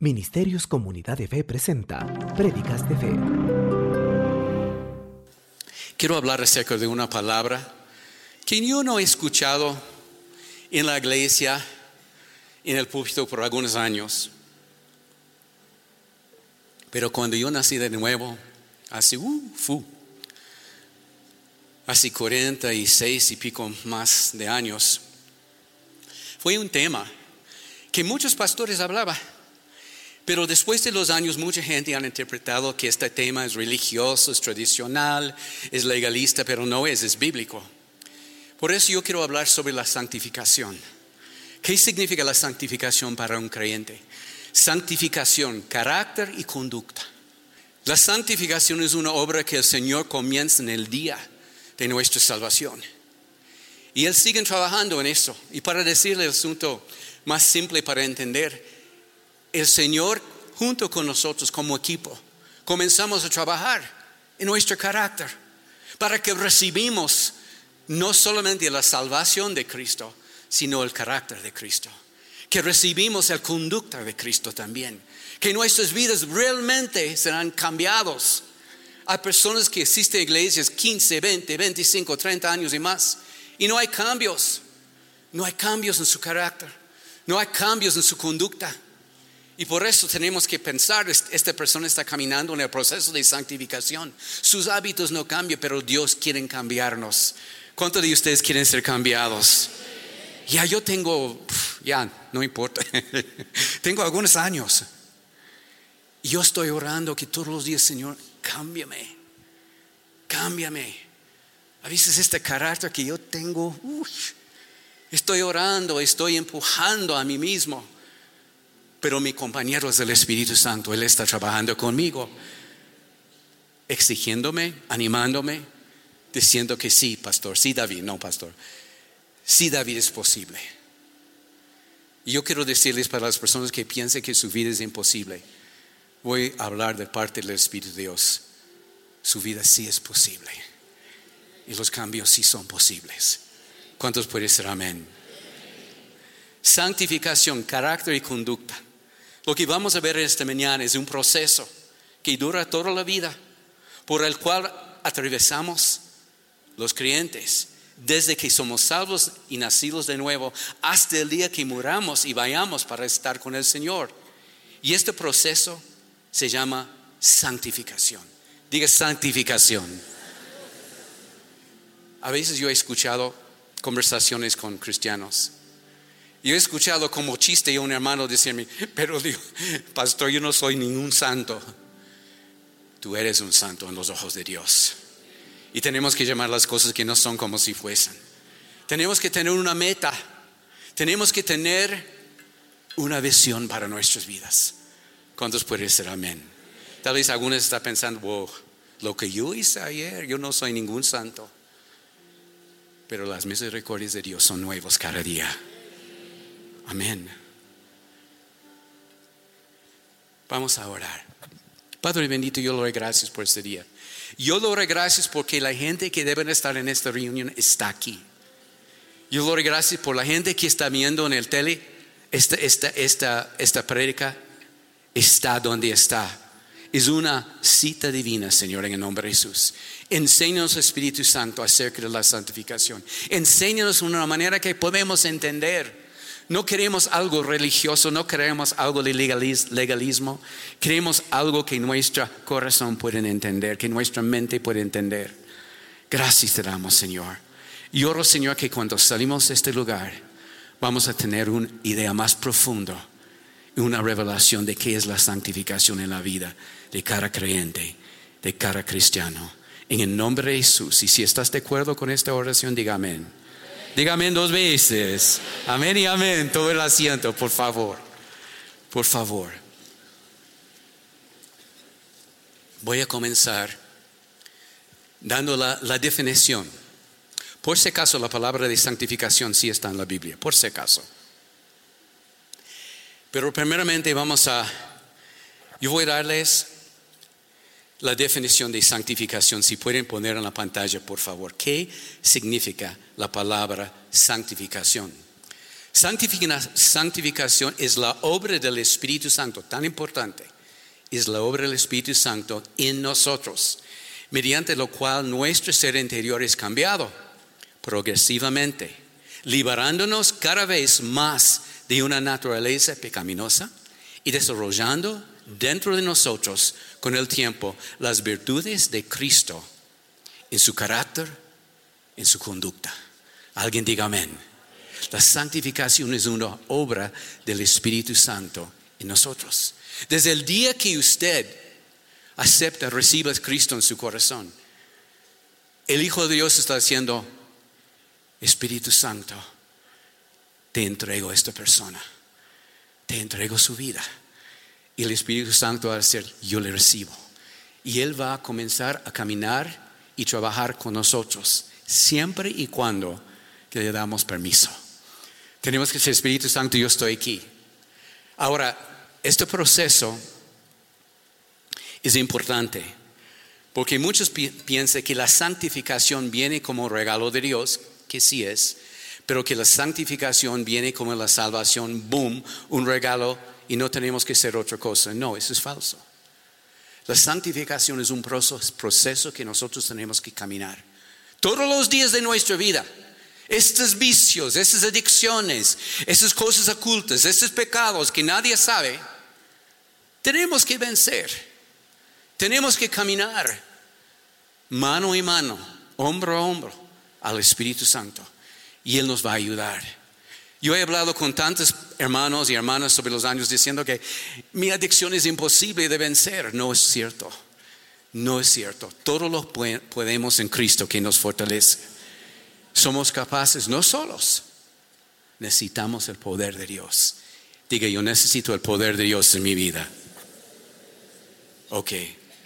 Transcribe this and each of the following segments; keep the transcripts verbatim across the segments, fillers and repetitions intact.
Ministerios Comunidad de Fe presenta Prédicas de Fe. Quiero hablar acerca de una palabra que yo no he escuchado en la iglesia, en el púlpito por algunos años. Pero cuando yo nací de nuevo, hace, uh, fu, hace cuarenta y seis y pico más de años, fue un tema que muchos pastores hablaban. Pero después de los años, mucha gente ha interpretado que este tema es religioso, es tradicional, es legalista, pero no es, es bíblico. Por eso yo quiero hablar sobre la santificación. ¿Qué significa la santificación para un creyente? Santificación, carácter y conducta. La santificación es una obra que el Señor comienza en el día de nuestra salvación. Y Él sigue trabajando en eso. Y para decirle el asunto más simple para entender, el Señor junto con nosotros como equipo comenzamos a trabajar en nuestro carácter para que recibimos no solamente la salvación de Cristo, sino el carácter de Cristo. Que recibimos la conducta de Cristo también. Que nuestras vidas realmente serán cambiados. Hay personas que asisten a iglesias quince, veinte, veinticinco, treinta años y más y no hay cambios. No hay cambios en su carácter. No hay cambios en su conducta. Y por eso tenemos que pensar, esta persona está caminando en el proceso de santificación. Sus hábitos no cambian, pero Dios quiere cambiarnos. ¿Cuántos de ustedes quieren ser cambiados? Ya yo tengo, ya no importa, tengo algunos años. Y yo estoy orando que todos los días, Señor, cámbiame, cámbiame. A veces este carácter que yo tengo, uy, estoy orando, estoy empujando a mí mismo. Pero mi compañero es el Espíritu Santo. Él está trabajando conmigo, exigiéndome, animándome, diciendo que sí, pastor, sí, David, no, pastor. Sí, David, es posible. Y yo quiero decirles para las personas que piensan que su vida es imposible, voy a hablar de parte del Espíritu de Dios. Su vida sí es posible. Y los cambios sí son posibles. ¿Cuántos pueden decir amén? Santificación, carácter y conducta. Lo que vamos a ver esta mañana es un proceso que dura toda la vida, por el cual atravesamos los creyentes, desde que somos salvos y nacidos de nuevo, hasta el día que muramos y vayamos para estar con el Señor. Y este proceso se llama santificación. Diga santificación. A veces yo he escuchado conversaciones con cristianos. Yo he escuchado como chiste a un hermano decirme, pero digo, pastor, yo no soy ningún santo. Tú eres un santo en los ojos de Dios. Y tenemos que llamar las cosas que no son como si fuesen. Tenemos que tener una meta. Tenemos que tener una visión para nuestras vidas. ¿Cuántos pueden decir amén? Tal vez algunos están pensando, wow, lo que yo hice ayer, yo no soy ningún santo. Pero las misericordias de Dios son nuevas cada día. Amén. Vamos a orar. Padre bendito, yo le doy gracias por este día. Yo le doy gracias porque la gente que debe estar en esta reunión está aquí. Yo le doy gracias por la gente que está viendo en el tele esta, esta, esta, esta prédica. Está donde está. Es una cita divina, Señor, en el nombre de Jesús. Enséñanos, Espíritu Santo, acerca de la santificación. Enséñanos una manera que podemos entender. No queremos algo religioso, no queremos algo de legalismo. Queremos algo que nuestro corazón pueda entender, que nuestra mente pueda entender. Gracias te damos, Señor. Y oro, Señor, que cuando salimos de este lugar vamos a tener una idea más profunda, una revelación de qué es la santificación en la vida de cada creyente, de cada cristiano. En el nombre de Jesús. Y si estás de acuerdo con esta oración, diga amén. Diga amén dos veces. Amén y amén. Todo el asiento, por favor. Por favor. Voy a comenzar dando la, la definición. Por si acaso la palabra de santificación sí está en la Biblia. Por si acaso. Pero primeramente vamos a, yo voy a darles la definición de santificación. Si pueden poner en la pantalla, por favor. ¿Qué significa la palabra santificación? Santificación es la obra del Espíritu Santo, tan importante. Es la obra del Espíritu Santo en nosotros, mediante lo cual nuestro ser interior es cambiado progresivamente, liberándonos cada vez más de una naturaleza pecaminosa y desarrollando dentro de nosotros con el tiempo las virtudes de Cristo en su carácter, en su conducta. Alguien diga amén. La santificación es una obra del Espíritu Santo en nosotros. Desde el día que usted acepta, recibe a Cristo en su corazón, el Hijo de Dios está diciendo: Espíritu Santo, te entrego a esta persona, te entrego su vida. Y el Espíritu Santo va a decir: yo le recibo. Y Él va a comenzar a caminar y trabajar con nosotros, siempre y cuando que le damos permiso. Tenemos que decir: Espíritu Santo, yo estoy aquí. Ahora, este proceso es importante porque muchos pi- piensan que la santificación viene como regalo de Dios, que sí es, pero que la santificación viene como la salvación, boom, un regalo y no tenemos que hacer otra cosa. No, eso es falso. La santificación es un proceso que nosotros tenemos que caminar todos los días de nuestra vida. Estos vicios, estas adicciones, esas cosas ocultas, estos pecados que nadie sabe, tenemos que vencer. Tenemos que caminar mano en mano, hombro a hombro al Espíritu Santo, y Él nos va a ayudar. Yo he hablado con tantos hermanos y hermanas sobre los años diciendo que mi adicción es imposible de vencer. No es cierto. No es cierto. Todo lo podemos en Cristo que nos fortalece. Somos capaces, no solos. Necesitamos el poder de Dios. Diga: yo necesito el poder de Dios en mi vida. Ok.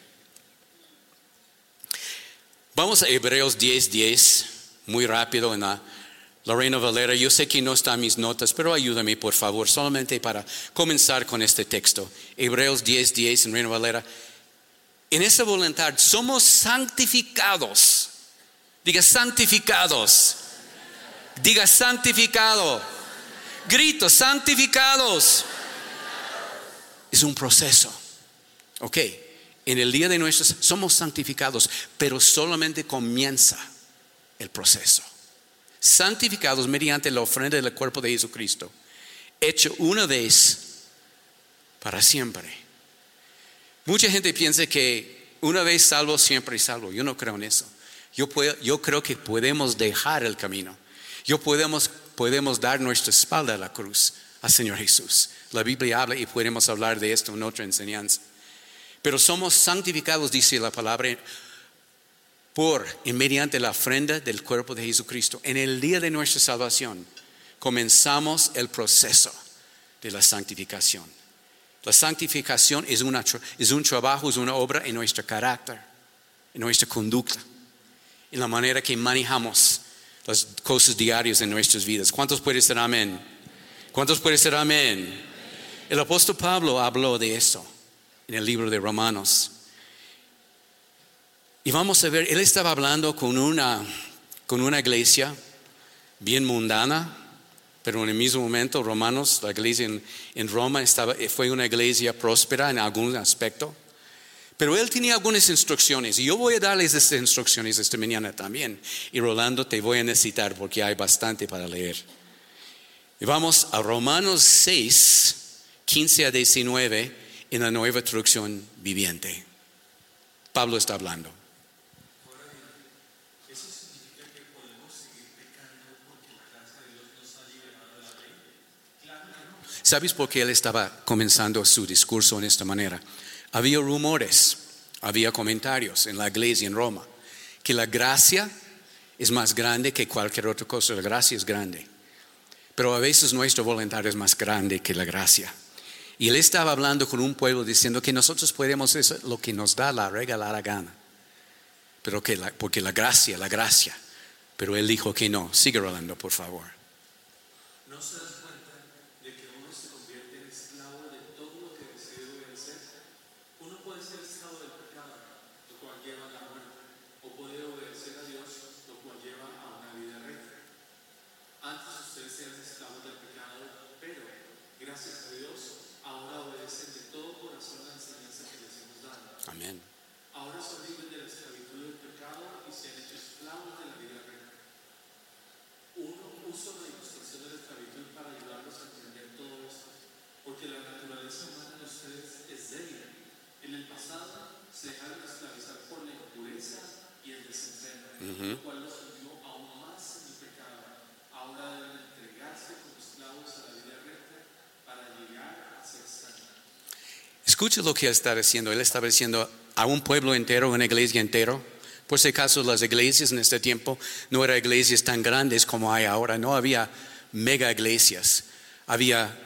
Vamos a Hebreos diez diez, muy rápido en la, la Reina Valera. Yo sé que no están mis notas, pero ayúdame por favor, solamente para comenzar con este texto. Hebreos diez diez en Reina Valera. En esa voluntad somos santificados. Diga: santificados. Diga: santificado. Grito: santificados. Es un proceso. Ok. En el día de nuestros somos santificados, pero solamente comienza el proceso. Santificados mediante la ofrenda del cuerpo de Jesucristo, hecho una vez para siempre. Mucha gente piensa que una vez salvo, siempre salvo. Yo no creo en eso. Yo, puedo, yo creo que podemos dejar el camino. Yo podemos, podemos dar nuestra espalda a la cruz al Señor Jesús. La Biblia habla y podemos hablar de esto en otra enseñanza. Pero somos santificados, dice la palabra, por y mediante la ofrenda del cuerpo de Jesucristo. En el día de nuestra salvación comenzamos el proceso de la santificación. La santificación es, una, es un trabajo, es una obra en nuestro carácter, en nuestra conducta, en la manera que manejamos las cosas diarias en nuestras vidas. ¿Cuántos pueden decir amén? ¿Cuántos pueden decir amén? El apóstol Pablo habló de eso en el libro de Romanos. Y vamos a ver, él estaba hablando con una, con una iglesia bien mundana, pero en el mismo momento Romanos, la iglesia en, en Roma estaba, fue una iglesia próspera en algún aspecto. Pero él tenía algunas instrucciones y yo voy a darles estas instrucciones esta mañana también. Y Rolando, te voy a necesitar porque hay bastante para leer. Y vamos a Romanos seis, quince a diecinueve en la Nueva Traducción Viviente. Pablo está hablando. ¿Sabes por qué él estaba comenzando su discurso en esta manera? Había rumores, había comentarios en la iglesia en Roma que la gracia es más grande que cualquier otra cosa. La gracia es grande, pero a veces nuestra voluntad es más grande que la gracia. Y él estaba hablando con un pueblo diciendo que nosotros podemos hacer lo que nos da la regalada gana, pero que la, porque la gracia, la gracia. Pero él dijo que no. Sigue hablando, por favor. ¿No se das cuenta de que uno se convierte en esclavo de todo lo que desea obedecer? Uno puede ser esclavo del pecado, lo cual lleva a la muerte, o puede obedecer a Dios, lo cual lleva a una vida recta. Antes ustedes eran esclavos del pecado Escucha lo que él está diciendo. Él estaba diciendo a un pueblo entero, una iglesia entero. Por si acaso las iglesias en este tiempo no eran iglesias tan grandes como hay ahora. No había mega iglesias. Había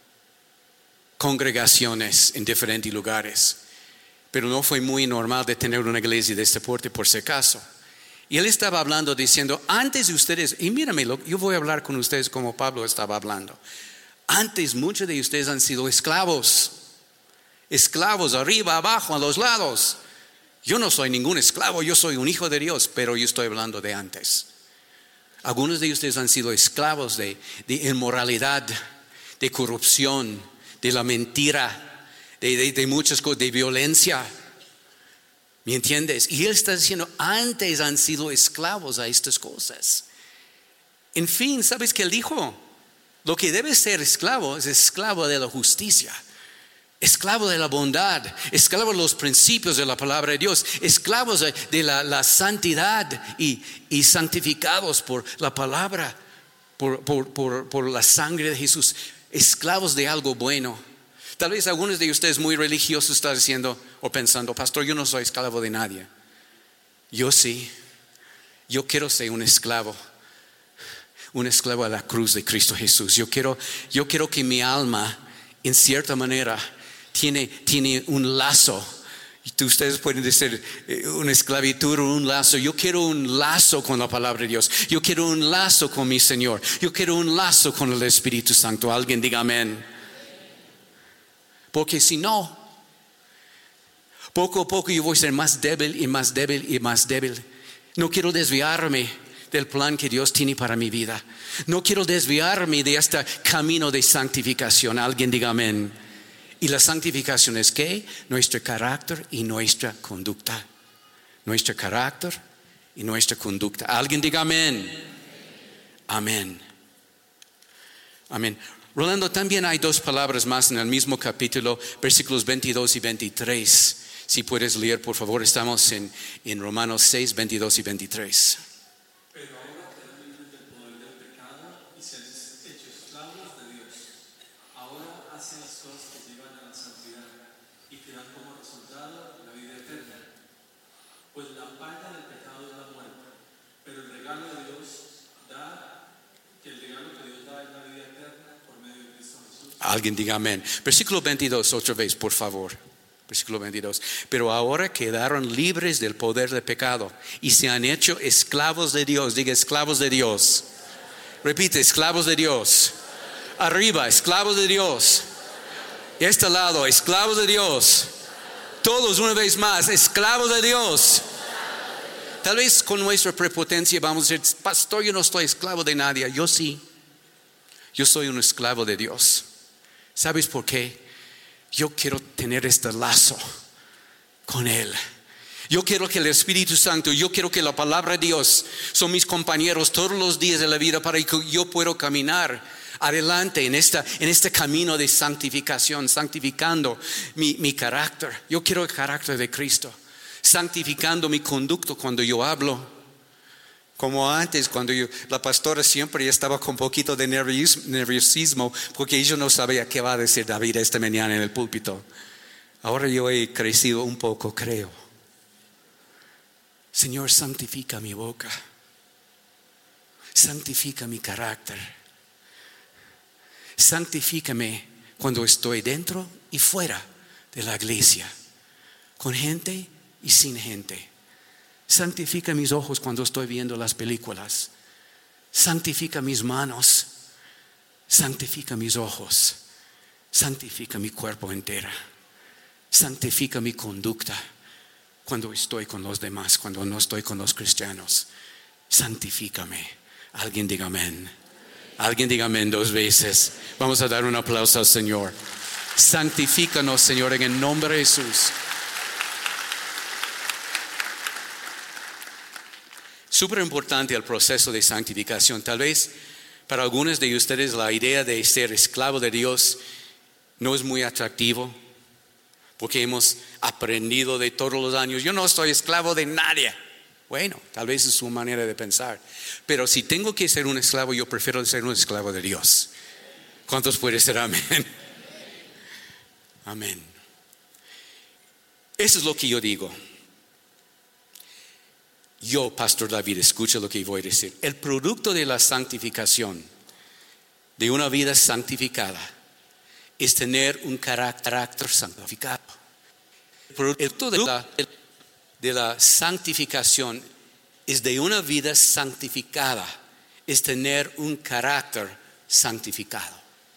congregaciones en diferentes lugares. Pero no fue muy normal de tener una iglesia de este porte por si acaso. Y él estaba hablando diciendo, antes de ustedes, y mírame, yo voy a hablar con ustedes como Pablo estaba hablando. Antes muchos de ustedes han sido esclavos. Esclavos arriba, abajo, a los lados. Yo no soy ningún esclavo, yo soy un hijo de Dios, pero yo estoy hablando de antes. Algunos de ustedes han sido esclavos de, de inmoralidad, de corrupción, de la mentira, de, de, de muchas cosas, de violencia. ¿Me entiendes? Y él está diciendo, antes han sido esclavos a estas cosas. En fin, ¿sabes qué él dijo? Lo que debe ser esclavo es esclavo de la justicia, esclavo de la bondad, esclavo de los principios de la palabra de Dios, esclavos de, de la, la santidad y, y santificados por la palabra, por, por, por, por la sangre de Jesús, esclavos de algo bueno. Tal vez algunos de ustedes muy religiosos están diciendo o pensando, pastor, yo no soy esclavo de nadie. Yo sí, yo quiero ser un esclavo. Un esclavo a la cruz de Cristo Jesús. Yo quiero, yo quiero que mi alma, en cierta manera, tiene, tiene un lazo. Y ustedes pueden decir una esclavitud o un lazo. Yo quiero un lazo con la palabra de Dios. Yo quiero un lazo con mi Señor. Yo quiero un lazo con el Espíritu Santo. Alguien diga amén. Porque si no, poco a poco yo voy a ser más débil y más débil y más débil. No quiero desviarme del plan que Dios tiene para mi vida. No quiero desviarme de este camino de santificación. Alguien diga amén. Y la santificación es ¿qué? Nuestro carácter y nuestra conducta. Nuestro carácter y nuestra conducta. Alguien diga amén. Amén. Amén. Rolando, también hay dos palabras más en el mismo capítulo, versículos veintidós y veintitrés. Si puedes leer, por favor, estamos en, en Romanos seis, veintidós y veintitrés. Pero ahora quedan libres del poder del pecado y se han hecho esclavos de Dios. Ahora hacen las cosas que llevan a la santidad y que dan como resultado la vida eterna. Pues la paga del pecado es la muerte, pero el regalo de Dios da, que el regalo que Dios da es la vida eterna por medio de Cristo Jesús. Alguien diga amén. Versículo veintidós, otra vez, por favor. Versículo veintidós. Pero ahora quedaron libres del poder del pecado y se han hecho esclavos de Dios. Diga esclavos de Dios. Repite, esclavos de Dios. Arriba, esclavos de Dios. Este lado, esclavos de Dios. Todos una vez más, esclavos de Dios. Tal vez con nuestra prepotencia vamos a decir, pastor, yo no estoy esclavo de nadie. Yo sí. Yo soy un esclavo de Dios. ¿Sabes por qué? Yo quiero tener este lazo con Él. Yo quiero que el Espíritu Santo, yo quiero que la palabra de Dios son mis compañeros todos los días de la vida para que yo pueda caminar adelante en, esta, en este camino de santificación, santificando mi, mi carácter. Yo quiero el carácter de Cristo, santificando mi conducta cuando yo hablo. Como antes, cuando yo, la pastora siempre estaba con un poquito de nerviosismo porque ella no sabía qué va a decir David esta mañana en el púlpito. Ahora yo he crecido un poco, creo. Señor, santifica mi boca. Santifica mi carácter. Santifícame cuando estoy dentro y fuera de la iglesia, con gente y sin gente. Santifica mis ojos cuando estoy viendo las películas. Santifica mis manos. Santifica mis ojos. Santifica mi cuerpo entero. Santifica mi conducta cuando estoy con los demás, cuando no estoy con los cristianos. Santifícame. Alguien diga amén. Alguien diga amén dos veces. Vamos a dar un aplauso al Señor. Santifícanos, Señor, en el nombre de Jesús. Súper importante el proceso de santificación. Tal vez para algunos de ustedes la idea de ser esclavo de Dios no es muy atractivo, porque hemos aprendido de todos los años, yo no soy esclavo de nadie. Bueno, tal vez es su manera de pensar. Pero si tengo que ser un esclavo, yo prefiero ser un esclavo de Dios. ¿Cuántos pueden ser amén? Amén. Eso es lo que yo digo. Yo, Pastor David, escucha lo que voy a decir. El producto de la santificación, de una vida santificada, es tener un carácter santificado. El producto de la, de la santificación es de una vida santificada, es tener un carácter santificado.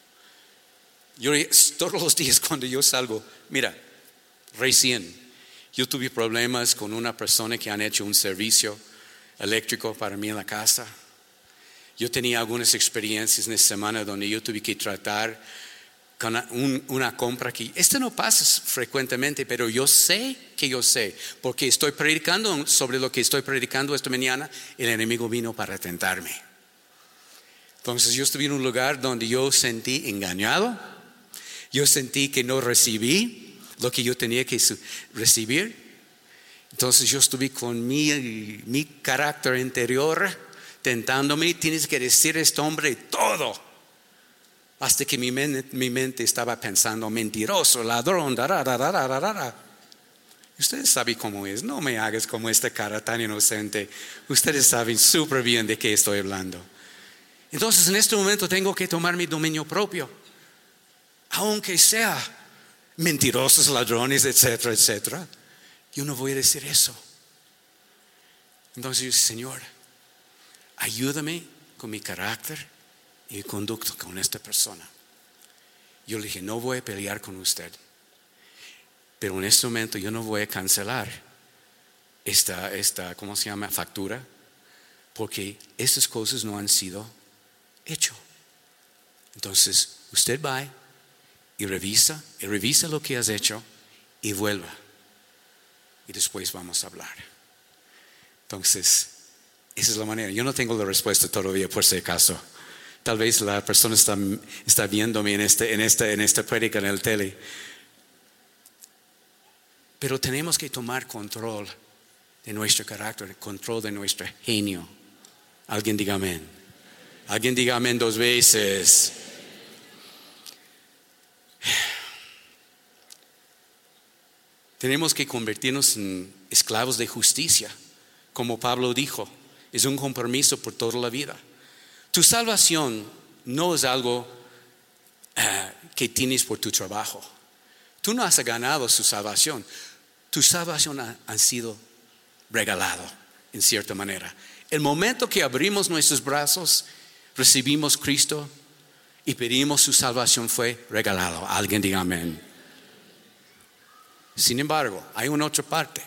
Yo todos los días cuando yo salgo, mira, recién yo tuve problemas con una persona que han hecho un servicio eléctrico para mí en la casa. Yo tenía algunas experiencias en esta semana donde yo tuve que tratar con un, una compra que, esto no pasa frecuentemente, pero yo sé que yo sé, porque estoy predicando sobre lo que estoy predicando esta mañana, el enemigo vino para tentarme. Entonces yo estuve en un lugar donde yo sentí engañado, yo sentí que no recibí lo que yo tenía que recibir. Entonces yo estuve con mi, mi carácter interior tentándome, tienes que decir a este hombre todo. Hasta que mi mente, mi mente estaba pensando, mentiroso, ladrón, da, da, da, da, da, da. Ustedes saben cómo es, no me hagas como esta cara tan inocente. Ustedes saben súper bien de qué estoy hablando. Entonces en este momento tengo que tomar mi dominio propio. Aunque sea mentirosos, ladrones, etcétera, etcétera. Yo no voy a decir eso. Entonces yo dije, Señor, ayúdame con mi carácter y conducta con esta persona. Yo le dije, no voy a pelear con usted, pero en este momento yo no voy a cancelar esta, esta ¿cómo se llama? Factura, porque estas cosas no han sido hechas. Entonces usted va y revisa, y revisa lo que has hecho y vuelva. Y después vamos a hablar. Entonces, esa es la manera. Yo no tengo la respuesta todavía, por si acaso. Tal vez la persona está, está viéndome en, este, en, esta, en esta prédica en el tele. Pero tenemos que tomar control de nuestro carácter, control de nuestro genio. Alguien diga amén. Alguien diga amén dos veces. Tenemos que convertirnos en esclavos de justicia. Como Pablo dijo, es un compromiso por toda la vida. Tu salvación no es algo uh, que tienes por tu trabajo. Tú no has ganado su salvación. Tu salvación ha, ha sido regalado en cierta manera. El momento que abrimos nuestros brazos, recibimos a Cristo y pedimos su salvación fue regalado. Alguien diga amén. Sin embargo, hay una otra parte.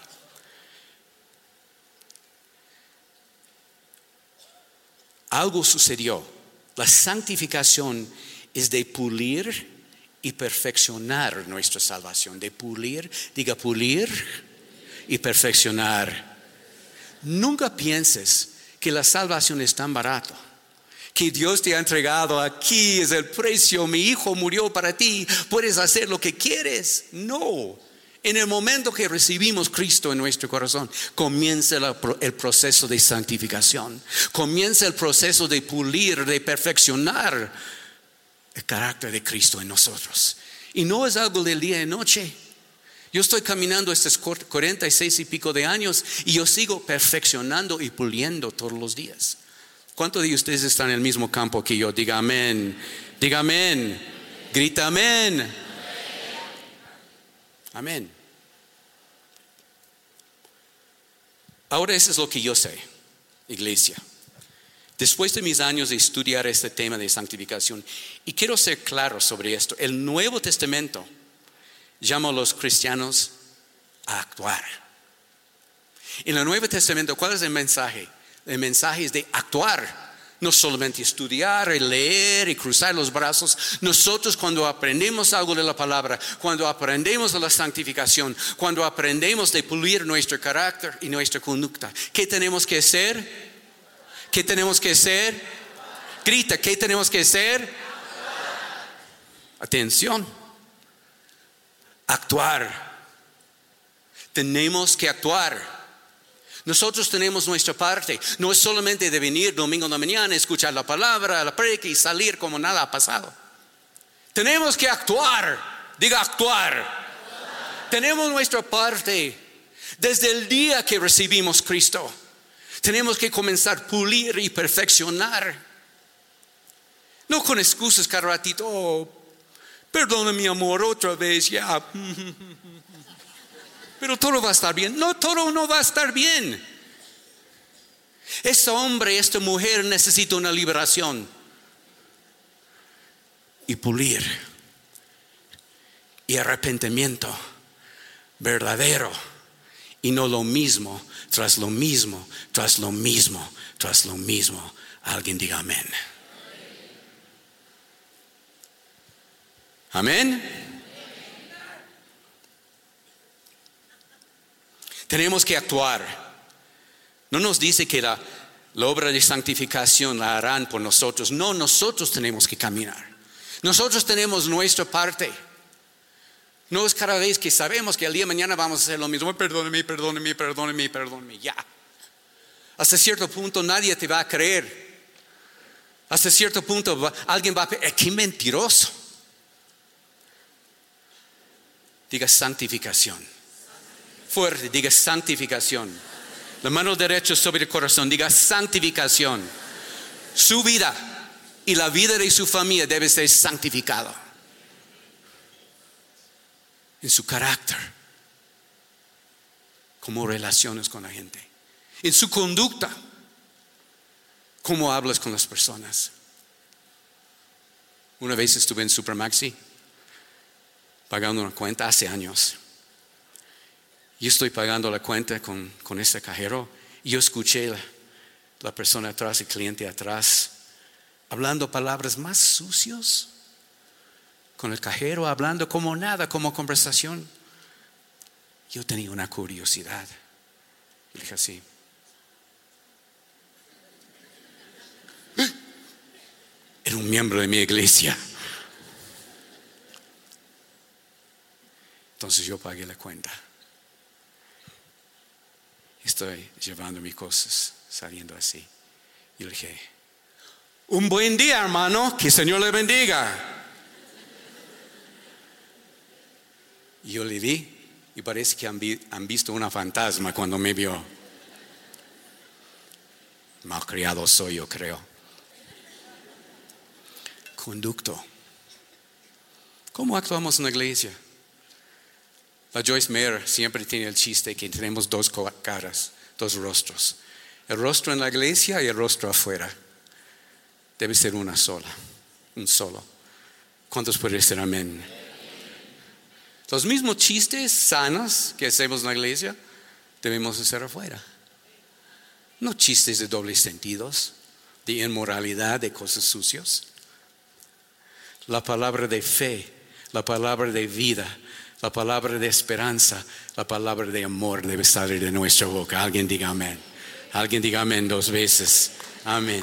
Algo sucedió. La santificación es de pulir y perfeccionar nuestra salvación. De pulir, diga pulir y perfeccionar. Nunca pienses que la salvación es tan barato, que Dios te ha entregado, aquí es el precio, mi hijo murió para ti, puedes hacer lo que quieres. No. En el momento que recibimos a Cristo en nuestro corazón, comienza el proceso de santificación. Comienza el proceso de pulir, de perfeccionar el carácter de Cristo en nosotros. Y no es algo del día y noche. Yo estoy caminando estos cuarenta y seis y pico de años y yo sigo perfeccionando y puliendo todos los días. ¿Cuántos de ustedes están en el mismo campo que yo? Diga amén. Diga amén. Grita amén. Amén. Ahora eso es lo que yo sé, iglesia. Después de mis años de estudiar este tema de santificación, y quiero ser claro sobre esto, el Nuevo Testamento llama a los cristianos a actuar. En el Nuevo Testamento, ¿cuál es el mensaje? El mensaje es de actuar. No solamente estudiar y leer y cruzar los brazos. Nosotros cuando aprendemos algo de la palabra, cuando aprendemos de la santificación, cuando aprendemos de pulir nuestro carácter y nuestra conducta, ¿qué tenemos que hacer? ¿Qué tenemos que hacer? Grita, ¿qué tenemos que hacer? Atención. Actuar. Tenemos que actuar. Nosotros tenemos nuestra parte. No es solamente de venir domingo en la mañana, escuchar la palabra, la predica y salir como nada ha pasado. Tenemos que actuar. Diga actuar. Tenemos nuestra parte desde el día que recibimos Cristo. Tenemos que comenzar a pulir y perfeccionar. No con excusas cada ratito. Oh, perdona mi amor, otra vez ya. Pero todo va a estar bien. No, todo no va a estar bien. Este hombre, esta mujer necesita una liberación. Y pulir. Y arrepentimiento verdadero. Y no lo mismo, tras lo mismo, tras lo mismo, tras lo mismo. Alguien diga amén. Amén. Tenemos que actuar. No nos dice que la, la obra de santificación la harán por nosotros. No, nosotros tenemos que caminar. Nosotros tenemos nuestra parte. No es cada vez que sabemos que el día de mañana vamos a hacer lo mismo. Perdóneme, perdóneme, perdóneme, perdóneme. Ya. Hasta cierto punto nadie te va a creer. Hasta cierto punto va, alguien va a decir, ¡qué mentiroso! Diga santificación. Fuerte, diga santificación. La mano derecha sobre el corazón, diga santificación. Su vida y la vida de su familia debe ser santificada. En su carácter, cómo relacionas con la gente, en su conducta, cómo hablas con las personas. Una vez estuve en Supermaxi pagando una cuenta hace años. Yo estoy pagando la cuenta con, con ese cajero y yo escuché la, la persona atrás, el cliente atrás, hablando palabras más sucias. Con el cajero hablando como nada, como conversación. Yo tenía una curiosidad. Y dije así. Era un miembro de mi iglesia. Entonces yo pagué la cuenta. Estoy llevando mis cosas, saliendo así. Y le dije, un buen día, hermano, que el Señor le bendiga. Y yo le vi y parece que han, vi, han visto una fantasma cuando me vio. Malcriado soy, yo creo. Conducto. ¿Cómo actuamos en la iglesia? La Joyce Meyer siempre tiene el chiste que tenemos dos caras, dos rostros. El rostro en la iglesia y el rostro afuera. Debe ser una sola, un solo. ¿Cuántos pueden decir amén? Los mismos chistes sanos que hacemos en la iglesia debemos hacer afuera. No chistes de dobles sentidos, de inmoralidad, de cosas sucias. La palabra de fe, la palabra de vida, la palabra de esperanza, la palabra de amor debe salir de nuestra boca. Alguien diga amén. Alguien diga amén dos veces. Amén.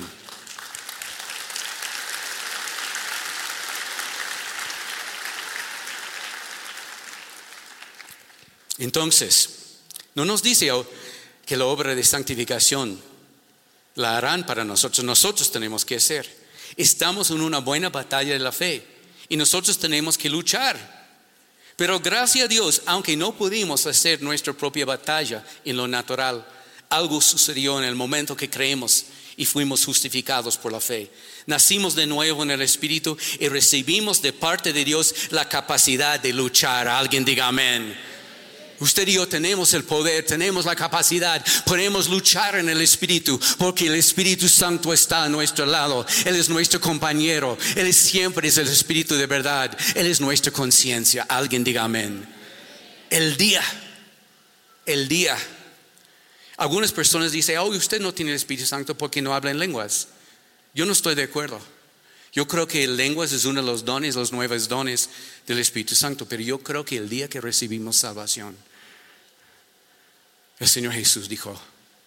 Entonces, no nos dice que la obra de santificación la harán para nosotros. Nosotros tenemos que hacer. Estamos en una buena batalla de la fe y nosotros tenemos que luchar. Pero gracias a Dios, aunque no pudimos hacer nuestra propia batalla en lo natural, algo sucedió en el momento que creemos y fuimos justificados por la fe. Nacimos de nuevo en el Espíritu y recibimos de parte de Dios la capacidad de luchar. Alguien diga amén. Usted y yo tenemos el poder, tenemos la capacidad, podemos luchar en el Espíritu, porque el Espíritu Santo está a nuestro lado. Él es nuestro compañero, Él siempre es el Espíritu de verdad, Él es nuestra conciencia. Alguien diga amén. El día, el día. Algunas personas dicen, oh, usted no tiene el Espíritu Santo porque no habla en lenguas. Yo no estoy de acuerdo. Yo creo que lenguas es uno de los dones, los nuevos dones del Espíritu Santo. Pero yo creo que el día que recibimos salvación, el Señor Jesús dijo,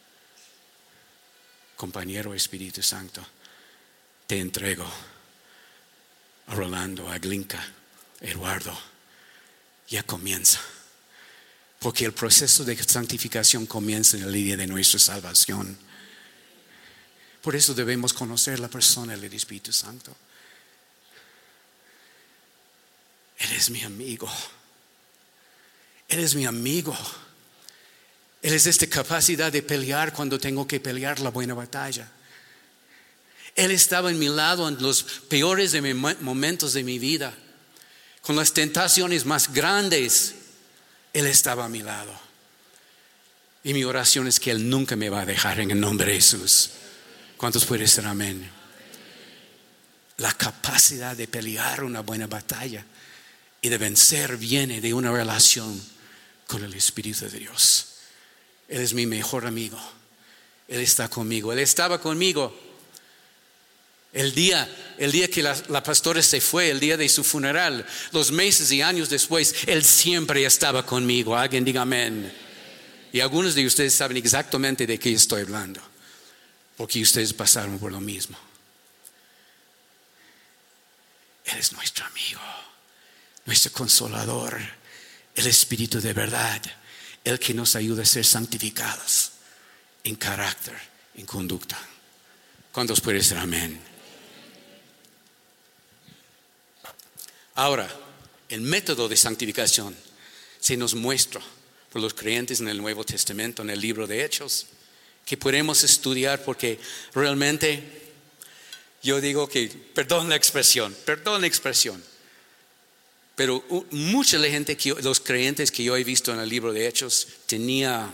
compañero Espíritu Santo, te entrego a Rolando, a Glinka, a Eduardo. Ya comienza. Porque el proceso de santificación comienza en el día de nuestra salvación. Por eso debemos conocer la persona del Espíritu Santo. Él es mi amigo. Él es mi amigo. Él es esta capacidad de pelear cuando tengo que pelear la buena batalla. Él estaba en mi lado en los peores de mis momentos de mi vida. Con las tentaciones más grandes, Él estaba a mi lado. Y mi oración es que Él nunca me va a dejar en el nombre de Jesús. ¿Cuántos pueden decir amén? La capacidad de pelear una buena batalla y de vencer viene de una relación con el Espíritu de Dios. Él es mi mejor amigo. Él está conmigo. Él estaba conmigo. El día, el día que la, la pastora se fue, el día de su funeral, los meses y años después, Él siempre estaba conmigo. Alguien diga amén. Y algunos de ustedes saben exactamente de qué estoy hablando, porque ustedes pasaron por lo mismo. Él es nuestro amigo, nuestro consolador, el Espíritu de verdad, el que nos ayuda a ser santificados en carácter, en conducta. ¿Cuántos pueden decir amén? Ahora, el método de santificación se nos muestra por los creyentes en el Nuevo Testamento, en el libro de Hechos, que podemos estudiar porque realmente yo digo que, perdón la expresión, perdón la expresión, pero mucha de la gente, que, los creyentes que yo he visto en el libro de Hechos, tenía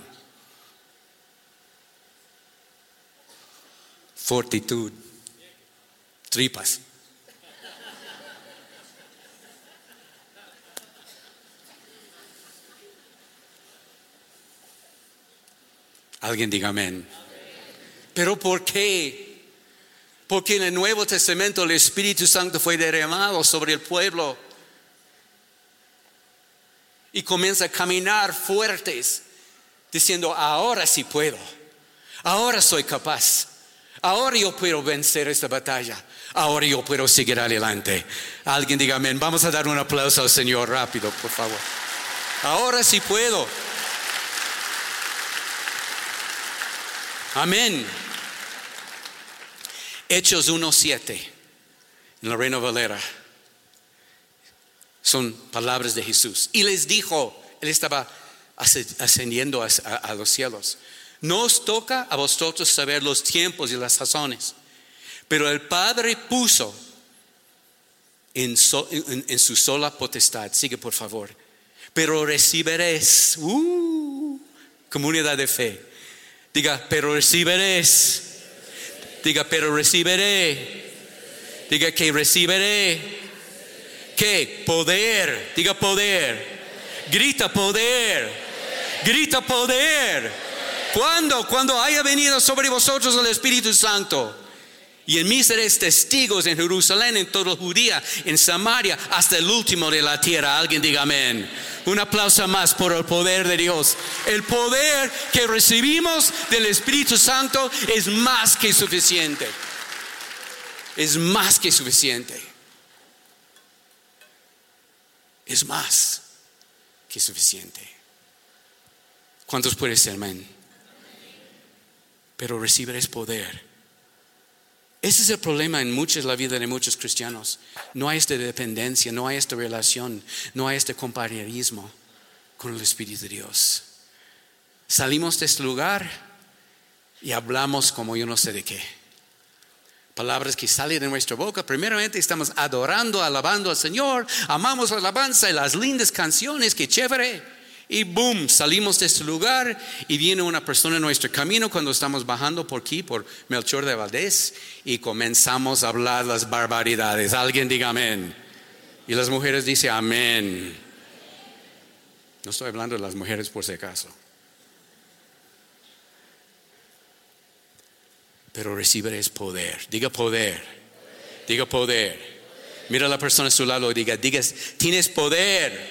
fortitud, tripas. Alguien diga amén. ¿Pero por qué? Porque en el Nuevo Testamento el Espíritu Santo fue derramado sobre el pueblo y comienza a caminar fuertes, diciendo: ahora sí puedo, ahora soy capaz, ahora yo puedo vencer esta batalla, ahora yo puedo seguir adelante. Alguien diga amén. Vamos a dar un aplauso al Señor rápido, por favor. Ahora sí puedo. Amén. Hechos uno siete en la Reina Valera son palabras de Jesús. Y les dijo, Él estaba ascendiendo a, a, a los cielos: no os toca a vosotros saber los tiempos y las sazones, pero el Padre puso en, so, en, en su sola potestad. Sigue por favor. Pero recibiréis, uh, comunidad de fe. Diga, pero recibiréis. Diga, pero recibiré. Diga que recibiré. ¿Qué? Poder. Diga poder. Grita poder. Grita poder. ¿Cuándo? Cuando haya venido sobre vosotros el Espíritu Santo. Y en mí seréis testigos en Jerusalén, en toda Judea, en Samaria, hasta el último de la tierra. Alguien diga amén. Un aplauso más por el poder de Dios. El poder que recibimos del Espíritu Santo es más que suficiente. Es más que suficiente. Es más que suficiente. ¿Cuántos pueden decir amén? Pero recibiréis poder. Ese es el problema en muchas la vida de muchos cristianos. No hay esta dependencia, no hay esta relación, no hay este compañerismo con el Espíritu de Dios. Salimos de este lugar y hablamos como yo no sé de qué. Palabras que salen de nuestra boca. Primeramente estamos adorando, alabando al Señor, amamos la alabanza y las lindas canciones, que chévere. Y boom, salimos de este lugar y viene una persona en nuestro camino cuando estamos bajando por aquí, por Melchor de Valdés, y comenzamos a hablar las barbaridades. Alguien diga amén. Y las mujeres dicen amén. No estoy hablando de las mujeres por si acaso. Pero recibiréis poder. Diga poder. Diga poder. Mira a la persona a su lado y diga, digas, tienes poder.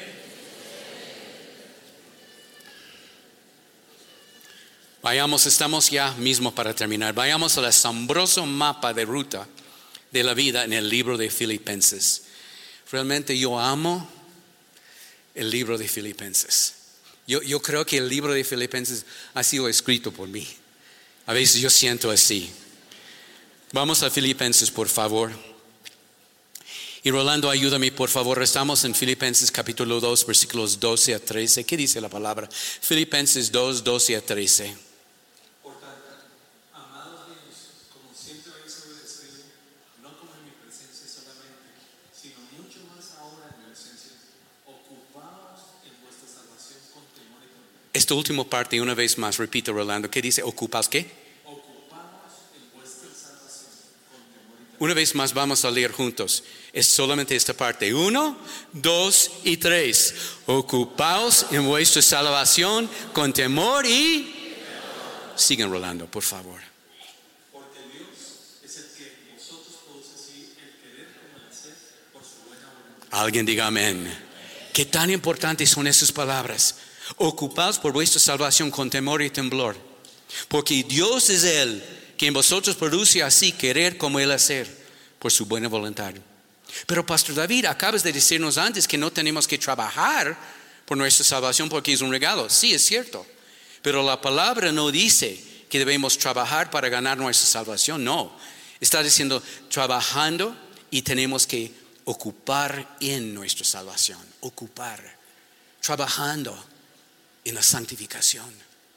Vayamos, estamos ya mismo para terminar. Vayamos al asombroso mapa de ruta de la vida en el libro de Filipenses. Realmente yo amo el libro de Filipenses. Yo, yo creo que el libro de Filipenses ha sido escrito por mí. A veces yo siento así. Vamos a Filipenses, por favor. Y Rolando, ayúdame por favor. Estamos en Filipenses capítulo dos, versículos doce a trece. ¿Qué dice la palabra? Filipenses dos, doce a trece. Por tanto, amados míos, como siempre habéis obedecido, no como en mi presencia solamente, sino mucho más ahora en mi ausencia, ocupaos en vuestra salvación con temor y temor. Esta última parte, una vez más, repito, Rolando. ¿Qué dice? ¿Ocupaos qué? Ocupaos en vuestra salvación con temor y temor. Una vez más vamos a leer juntos. Es solamente esta parte. Uno, dos y tres. Ocupaos en vuestra salvación con temor y... Sigan Rolando, por favor. Porque Dios es el que en vosotros produce así el querer como el hacer por su buena voluntad. Alguien diga amén. ¿Qué tan importantes son esas palabras? Ocupaos por vuestra salvación con temor y temblor. Porque Dios es el que en vosotros produce así querer como el hacer por su buena voluntad. Pero Pastor David, acabas de decirnos antes que no tenemos que trabajar por nuestra salvación porque es un regalo. Sí, es cierto. Pero la palabra no dice que debemos trabajar para ganar nuestra salvación. No. Está diciendo trabajando y tenemos que ocupar en nuestra salvación. Ocupar. Trabajando en la santificación.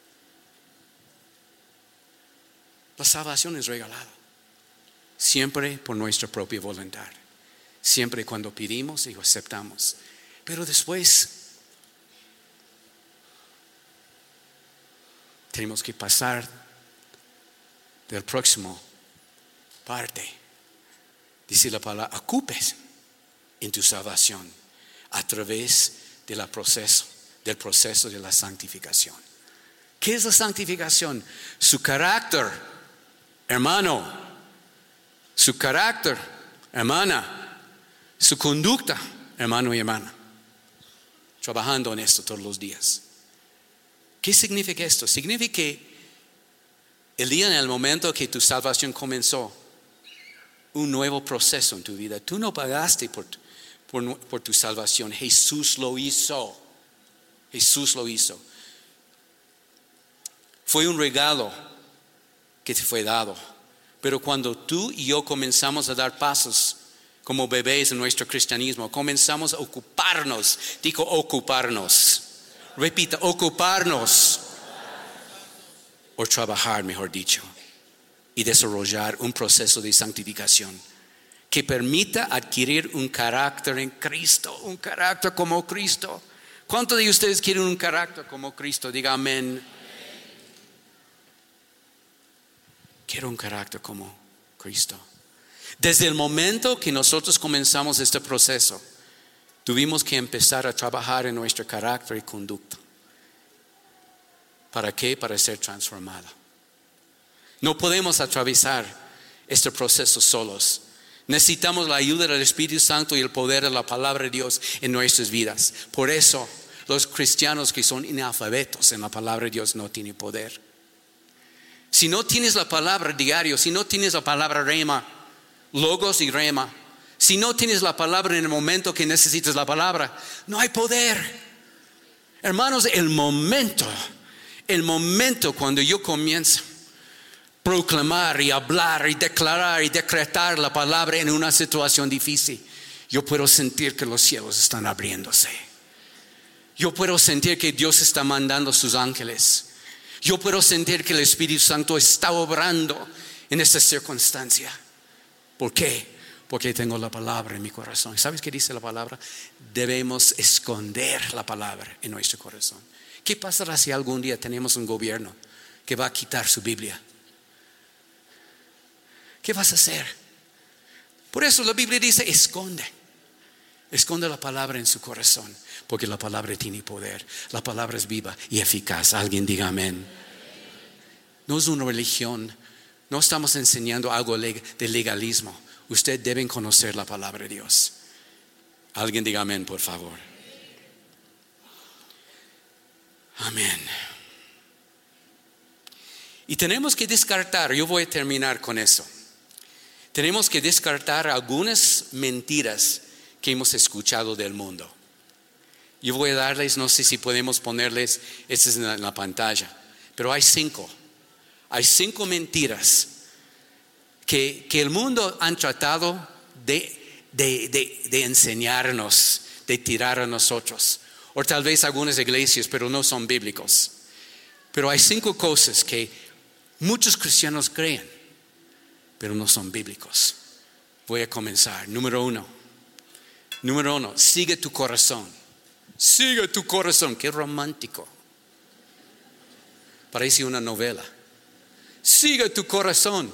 La salvación es regalada. Siempre por nuestra propia voluntad. Siempre cuando pedimos y aceptamos. Pero después tenemos que pasar del próximo parte. Dice la palabra, ocupes en tu salvación a través del proceso, del proceso de la santificación. ¿Qué es la santificación? Su carácter, hermano. Su carácter, hermana. Su conducta, hermano y hermana. Trabajando en esto todos los días. ¿Qué significa esto? Significa que el día en el momento que tu salvación comenzó, un nuevo proceso en tu vida. Tú no pagaste por, por, por tu salvación. Jesús lo hizo. Jesús lo hizo. Fue un regalo que te fue dado. Pero cuando tú y yo comenzamos a dar pasos como bebés en nuestro cristianismo, comenzamos a ocuparnos. Digo ocuparnos. Repita, ocuparnos. O trabajar, mejor dicho. Y desarrollar un proceso de santificación que permita adquirir un carácter en Cristo. Un carácter como Cristo. ¿Cuántos de ustedes quieren un carácter como Cristo? Diga amén. Quiero un carácter como Cristo. Desde el momento que nosotros comenzamos este proceso, tuvimos que empezar a trabajar en nuestro carácter y conducta. ¿Para qué? Para ser transformado. No podemos atravesar este proceso solos. Necesitamos la ayuda del Espíritu Santo y el poder de la palabra de Dios en nuestras vidas. Por eso los cristianos que son analfabetos en la palabra de Dios no tienen poder. Si no tienes la palabra diario, si no tienes la palabra rema, logos y rema, si no tienes la palabra en el momento que necesitas la palabra, no hay poder. Hermanos, el momento, el momento cuando yo comienzo a proclamar y hablar y declarar y decretar la palabra en una situación difícil, yo puedo sentir que los cielos están abriéndose. Yo puedo sentir que Dios está mandando sus ángeles. Yo puedo sentir que el Espíritu Santo está obrando en esta circunstancia. ¿Por qué? Porque tengo la palabra en mi corazón. ¿Sabes qué dice la palabra? Debemos esconder la palabra en nuestro corazón. ¿Qué pasará si algún día tenemos un gobierno que va a quitar su Biblia? ¿Qué vas a hacer? Por eso la Biblia dice, esconde. Esconde la palabra en su corazón. Porque la palabra tiene poder. La palabra es viva y eficaz. Alguien diga amén. No es una religión. No estamos enseñando algo de legalismo. Ustedes deben conocer la palabra de Dios. Alguien diga amén, por favor. Amén. Y tenemos que descartar, yo voy a terminar con eso. Tenemos que descartar algunas mentiras que hemos escuchado del mundo. Yo voy a darles, no sé si podemos ponerles, estas en la, en la pantalla, pero hay cinco. Hay cinco mentiras que, que el mundo han tratado de, de, de, de enseñarnos, de tirar a nosotros. O tal vez algunas iglesias, pero no son bíblicos. Pero hay cinco cosas que muchos cristianos creen, pero no son bíblicos. Voy a comenzar. Número uno. Número uno, sigue tu corazón. Sigue tu corazón. Qué romántico. Parece una novela. Sigue tu corazón.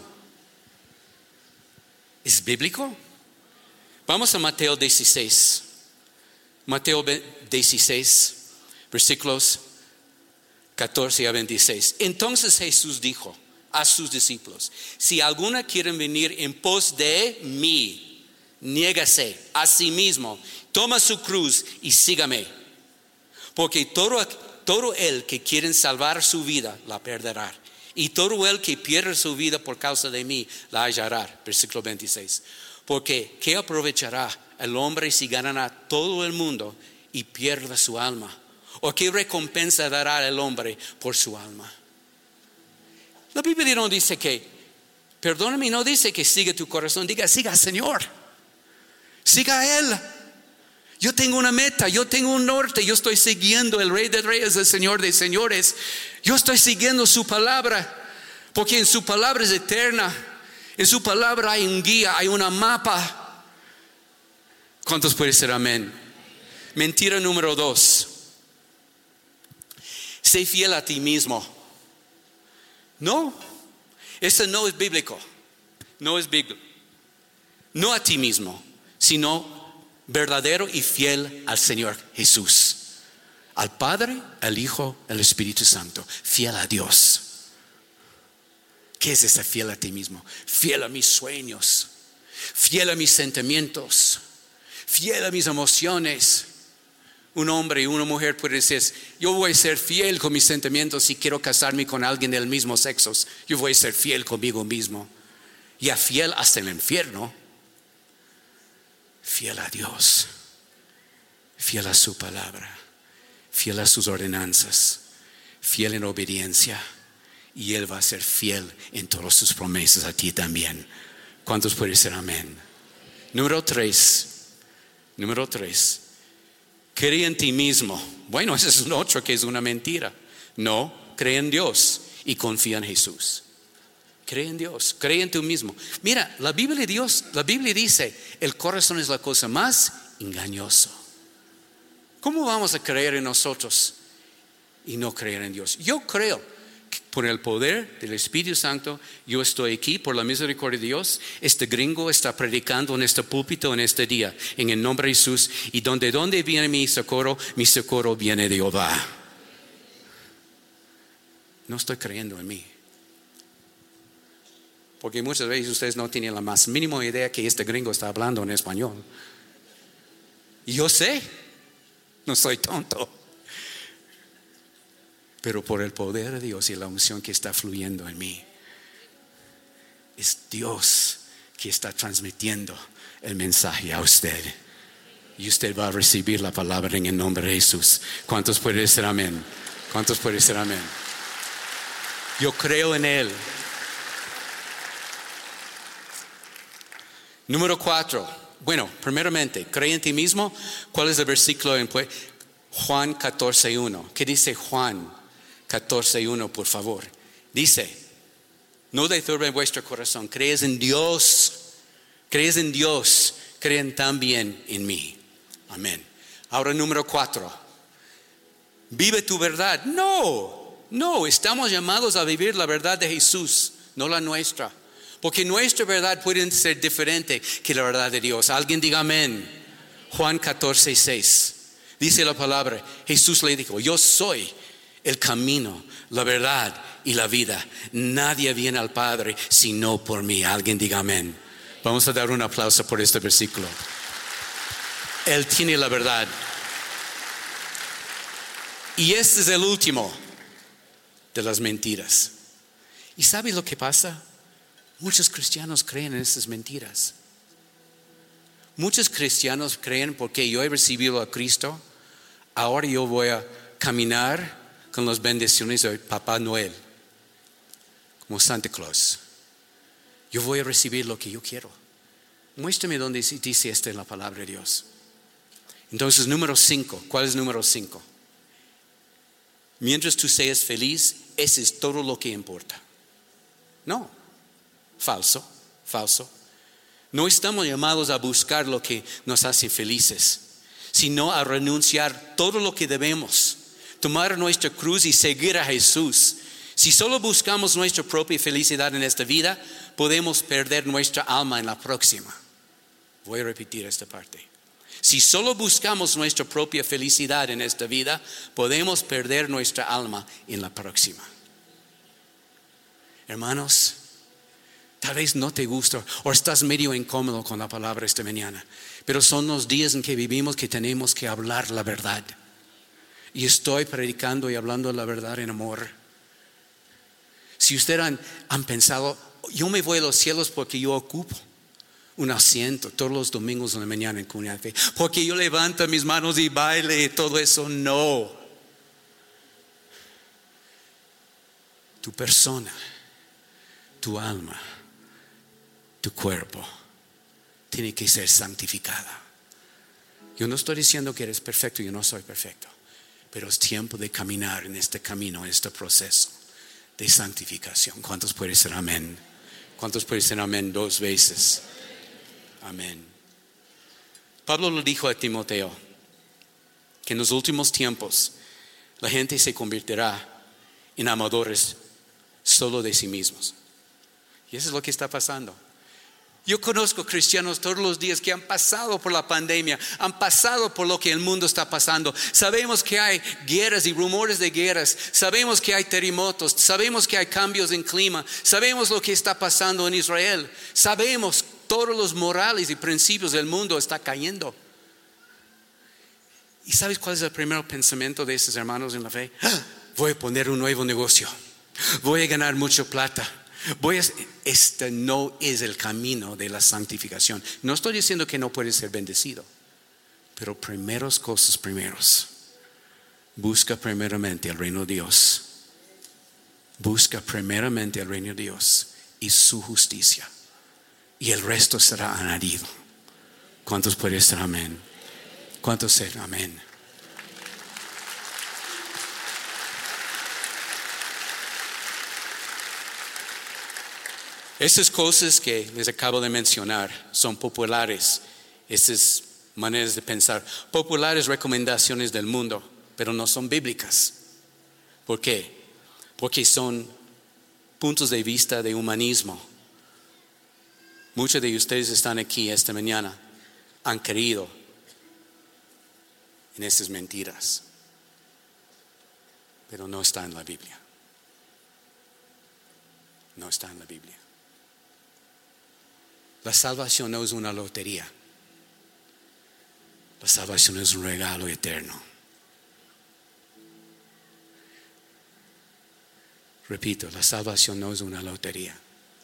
¿Es bíblico? Vamos a Mateo dieciséis. Mateo dieciséis, versículos catorce a veintiséis. Entonces Jesús dijo a sus discípulos: si alguno quiere venir en pos de mí, niégase a sí mismo, toma su cruz y sígame. Porque todo, todo el que quiere salvar su vida la perderá, y todo el que pierde su vida por causa de mí la hallará. Versículo veintiséis. Porque ¿qué aprovechará el hombre si ganará todo el mundo y pierda su alma? ¿O qué recompensa dará el hombre por su alma? La Biblia no dice que, perdóname, no dice que siga tu corazón. Diga, siga al Señor. Siga a Él. Yo tengo una meta, yo tengo un norte. Yo estoy siguiendo el Rey de Reyes, el Señor de Señores. Yo estoy siguiendo su palabra, porque en su palabra es eterna. En su palabra hay un guía, hay una mapa. ¿Cuántos pueden ser amén? Mentira número dos. Sé fiel a ti mismo. No, eso no es bíblico. No es bíblico. No a ti mismo, sino verdadero y fiel al Señor Jesús. Al Padre, al Hijo, al Espíritu Santo. Fiel a Dios. ¿Qué es ese fiel a ti mismo? Fiel a mis sueños. Fiel a mis sentimientos. Fiel a mis emociones. Un hombre y una mujer puede decir: yo voy a ser fiel con mis sentimientos si quiero casarme con alguien del mismo sexo. Yo voy a ser fiel conmigo mismo. Y a fiel hasta el infierno. Fiel a Dios. Fiel a su palabra. Fiel a sus ordenanzas. Fiel en obediencia. Y Él va a ser fiel en todas sus promesas a ti también. ¿Cuántos pueden decir amén? Número tres. Número tres. Cree en ti mismo. Bueno, ese es un otro que es una mentira. No, cree en Dios y confía en Jesús. Cree en Dios, cree en tú mismo. Mira, la Biblia, Dios, la Biblia dice: el corazón es la cosa más engañosa. ¿Cómo vamos a creer en nosotros y no creer en Dios? Yo creo que por el poder del Espíritu Santo, yo estoy aquí por la misericordia de Dios. Este gringo está predicando en este púlpito en este día, en el nombre de Jesús. Y donde, donde viene mi socorro, mi socorro viene de Jehová. No estoy creyendo en mí. Porque muchas veces ustedes no tienen la más mínima idea que este gringo está hablando en español. Y yo sé, no soy tonto. Pero por el poder de Dios y la unción que está fluyendo en mí, es Dios que está transmitiendo el mensaje a usted. Y usted va a recibir la palabra en el nombre de Jesús. ¿Cuántos pueden decir amén? ¿Cuántos pueden decir amén? Yo creo en Él. Número cuatro. Bueno, primeramente, cree en ti mismo. ¿Cuál es el versículo en Juan catorce uno? ¿Qué dice Juan catorce uno, por favor? Dice: no deturbe vuestro corazón. Crees en Dios. Crees en Dios. Creen también en mí. Amén. Ahora número cuatro. Vive tu verdad. No, no, estamos llamados a vivir la verdad de Jesús, no la nuestra. Porque nuestra verdad puede ser diferente que la verdad de Dios. Alguien diga amén. Juan catorce seis. Dice la palabra: Jesús le dijo: yo soy el camino, la verdad y la vida. Nadie viene al Padre sino por mí. Alguien diga amén. Vamos a dar un aplauso por este versículo. Él tiene la verdad. Y este es el último de las mentiras. ¿Y sabes lo que pasa? Muchos cristianos creen en esas mentiras. Muchos cristianos creen: porque yo he recibido a Cristo, ahora yo voy a caminar con las bendiciones de Papá Noel, como Santa Claus. Yo voy a recibir lo que yo quiero. Muéstrame dónde dice esto en la palabra de Dios. Entonces, número cinco. ¿Cuál es número cinco? Mientras tú seas feliz, ese es todo lo que importa. No, falso, falso. No estamos llamados a buscar lo que nos hace felices, sino a renunciar todo lo que debemos, tomar nuestra cruz y seguir a Jesús. Si solo buscamos nuestra propia felicidad en esta vida, podemos perder nuestra alma en la próxima. Voy a repetir esta parte. Si solo buscamos nuestra propia felicidad en esta vida, podemos perder nuestra alma en la próxima. Hermanos, tal vez no te gusta o estás medio incómodo con la palabra esta mañana, pero son los días en que vivimos que tenemos que hablar la verdad. Y estoy predicando y hablando la verdad en amor. Si ustedes han, han pensado, yo me voy a los cielos porque yo ocupo un asiento todos los domingos en la mañana en Comunidad de Fe, porque yo levanto mis manos y baile y todo eso, no. Tu persona, tu alma, tu cuerpo tiene que ser santificada. Yo no estoy diciendo que eres perfecto, yo no soy perfecto, pero es tiempo de caminar en este camino, en este proceso de santificación. ¿Cuántos pueden decir amén? ¿Cuántos pueden decir amén dos veces? Amén. Pablo lo dijo a Timoteo, que en los últimos tiempos la gente se convertirá en amadores solo de sí mismos. Y eso es lo que está pasando. Yo conozco cristianos todos los días que han pasado por la pandemia, han pasado por lo que el mundo está pasando. Sabemos que hay guerras y rumores de guerras, sabemos que hay terremotos, sabemos que hay cambios en clima, sabemos lo que está pasando en Israel, sabemos todos los morales y principios del mundo está cayendo. ¿Y sabes cuál es el primer pensamiento de esos hermanos en la fe? ¡Ah! Voy a poner un nuevo negocio, voy a ganar mucha plata. Voy a, este no es el camino de la santificación. No estoy diciendo que no puedes ser bendecido, pero primeros cosas primeros. Busca primeramente el reino de Dios. Busca primeramente el reino de Dios y su justicia, y el resto será añadido. ¿Cuántos pueden decir amén? ¿Cuántos dicen amén? Estas cosas que les acabo de mencionar son populares, estas maneras de pensar, populares recomendaciones del mundo, pero no son bíblicas. ¿Por qué? Porque son puntos de vista de humanismo. Muchos de ustedes están aquí esta mañana, han creído en estas mentiras, pero no está en la Biblia. No está en la Biblia. La salvación no es una lotería. La salvación es un regalo eterno. Repito, la salvación no es una lotería.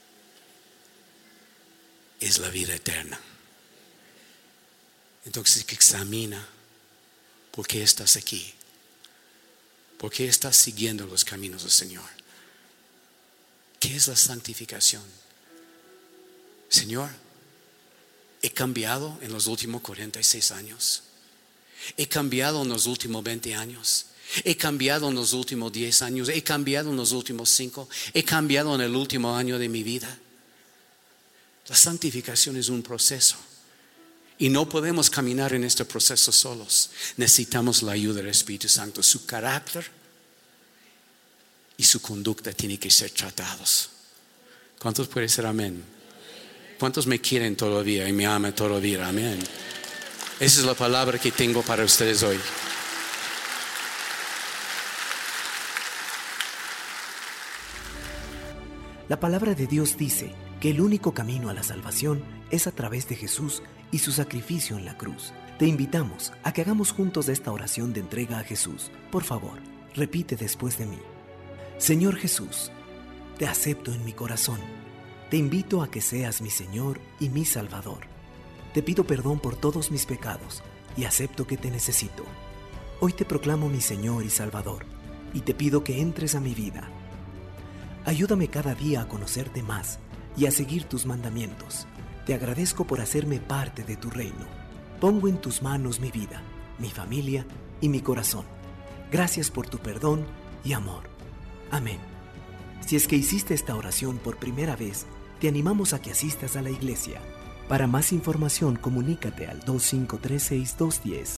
Es la vida eterna. Entonces examina por qué estás aquí. ¿Por qué estás siguiendo los caminos del Señor? ¿Qué es la santificación? Señor, he cambiado en los últimos cuarenta y seis años. He cambiado en los últimos veinte años. He cambiado en los últimos diez años. He cambiado en los últimos cinco. He cambiado en el último año de mi vida. La santificación es un proceso. Y no podemos caminar en este proceso solos. Necesitamos la ayuda del Espíritu Santo. Su carácter y su conducta tienen que ser tratados. ¿Cuántos pueden decir amén? ¿Cuántos me quieren todavía y me aman todavía? Amén. Esa es la palabra que tengo para ustedes hoy. La palabra de Dios dice que el único camino a la salvación es a través de Jesús y su sacrificio en la cruz. Te invitamos a que hagamos juntos esta oración de entrega a Jesús. Por favor, repite después de mí. Señor Jesús, te acepto en mi corazón. Te invito a que seas mi Señor y mi Salvador. Te pido perdón por todos mis pecados y acepto que te necesito. Hoy te proclamo mi Señor y Salvador y te pido que entres a mi vida. Ayúdame cada día a conocerte más y a seguir tus mandamientos. Te agradezco por hacerme parte de tu reino. Pongo en tus manos mi vida, mi familia y mi corazón. Gracias por tu perdón y amor. Amén. Si es que hiciste esta oración por primera vez, te animamos a que asistas a la iglesia. Para más información, comunícate al dos cinco tres seis, dos uno cero